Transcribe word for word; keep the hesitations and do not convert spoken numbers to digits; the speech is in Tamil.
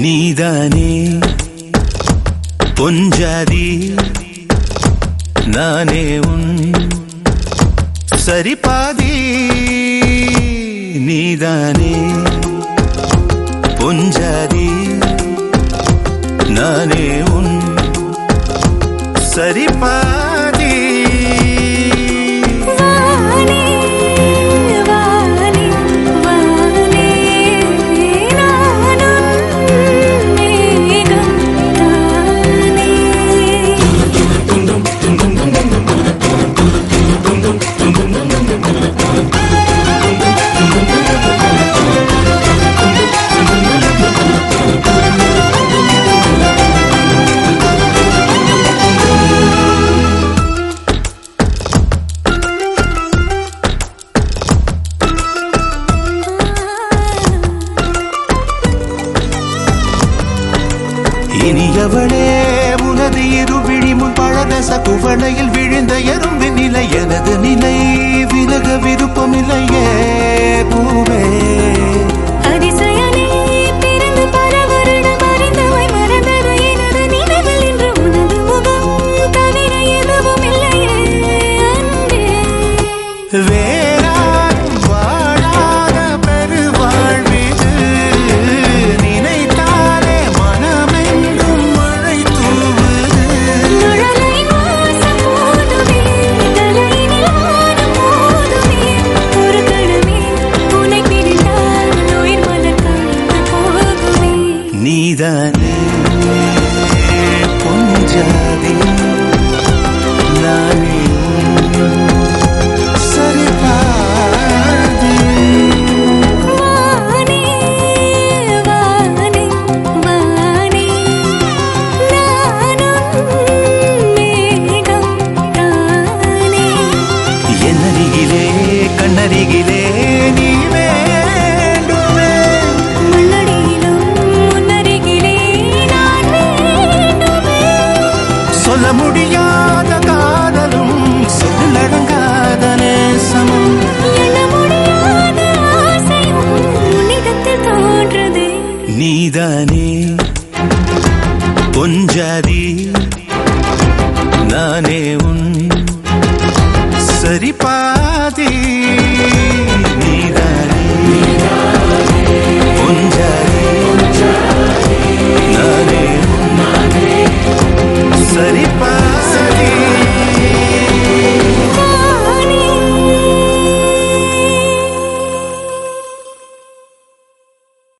நீதானே பொஞ்சாதி நானே உன் சரிபாதி நீதானே பொஞ்சாதி நானே உன் சரிபாதி இனியவளே உனது இருவிழி முன் பழரச குவளையில் விழுந்த எறும்பின் நிலை எனது நிலை விலக விருப்பமில்லையே பூவே அதிசயனே பிறந்து பல வருடம் அறிந்தவை மறந்தது எனது நினைவில் இன்று உனது முகம் தவிர எதுவும் இல்லையே அன்பே வேறாரும் வாழாத பெருவாழ்விது நினைத்தாலே மனமெங்கும் மழை தூவுது மழலை வாசம் போதுமே தலையினில் வானம் போதுமே ஒரு கணமே உன்னை பிரிந்தால் உயிர் மலர்ந்து போகுமே நீதானே பொஞ்சாதி நானே சரிபாதி வானே வானே வானே நானும் மேகம் தானே என்னருகிலே கண்ணருகிலே நீ வேண்டுமே முன்னடியிலும் முன்னருகிலே நான் வேண்டுமே சொல்ல முடியாத காதலும் சொல்லடங்காத நேசமும் எண்ண முடியாத ஆசையும் உன்னிடத்தில் தோன்றுதே நீதானே பொஞ்சாதி நானே உன் சரிபாதி நீதானே பொஞ்சாதி